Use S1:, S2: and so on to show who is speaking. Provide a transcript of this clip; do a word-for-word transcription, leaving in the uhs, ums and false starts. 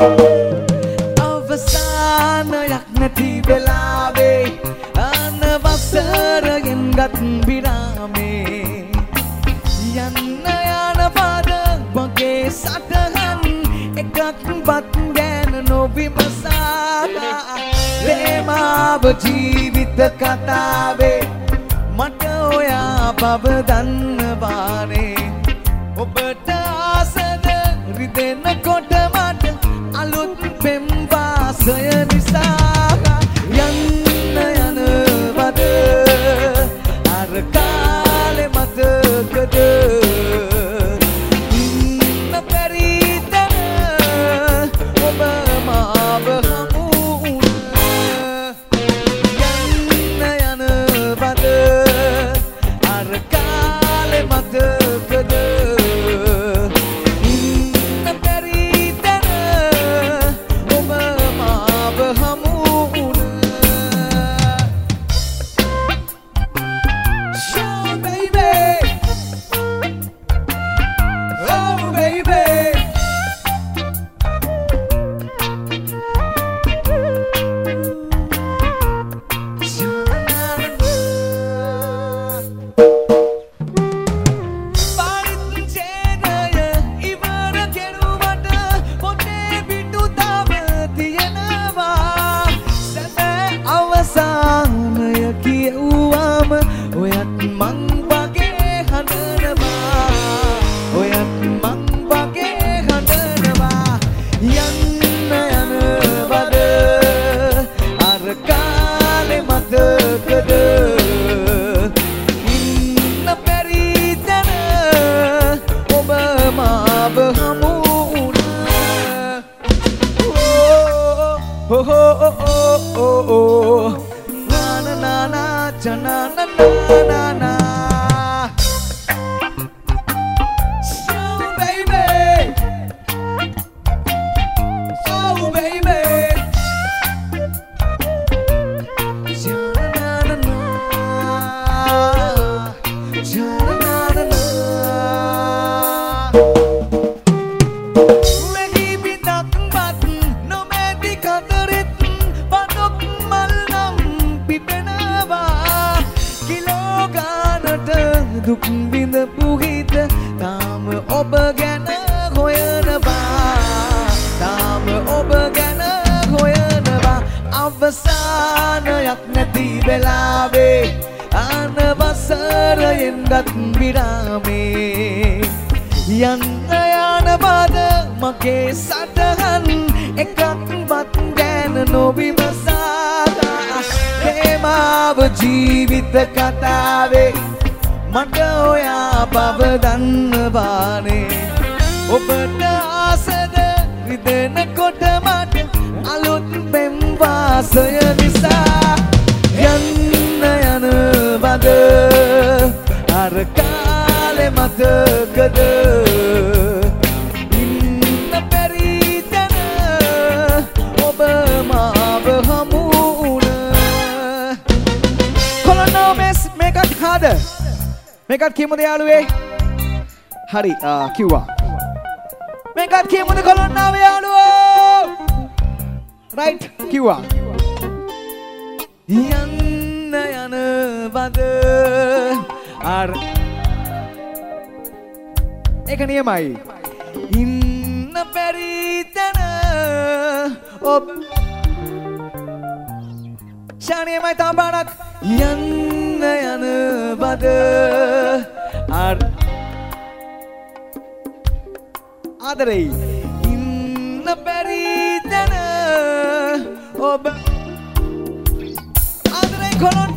S1: අවසානයක් නැති වෙලාවේ අනවසරයෙන් ගත් විරාමේ යන්න යන පාද මගේ සටහන් එකක්වත් ගැන නොවිමසා ප්‍රේමාව ජීවිත කතාවේ මට ඔයා බව දන්නවානේ ඔබට ආසද රිදෙනකොට මට අලුත් පෙම් වාසය නිසා යන්න යනවද අර කාලෙ මතකද ඉන්න බැරි තැන ඔබ මාව හමු යන්න යනවද අර කාලෙ මතකද අවසානයක් නැති වෙලාවේ අනවසරයෙන් ගත් විරාමේ යන්න යන බද මගේ සටහන් එකක්වත් ගැන නොවිමසා ප්‍රේමාව ජීවිත කතාවේ මට ඔයා බව දන්නවානේ ඔබට ආසද රිදෙනකොට මට අලුත් පෙම් වාසය නිසා යන්න යනවද අර කාලෙ මතකද ඉන්න බැරි තැන ඔබ මාව හමු වුණ කොළොන්නෝ මේකත් හාද මේකත් කියමුද යාළුවේ හරි කිව්වා මේකත් කියමුද කොළොන්නාව යාළුවෝ රයිට් කිව්වා යන්න යනවද අර ඒක නියමයි ඉන්න බැරි තැන ඔබ ශානියමයි තාම්බානක් යන්න යනවද අර ආදරේ ඉන්න බැරි තැන ඔබ ආදරේ කොළොන්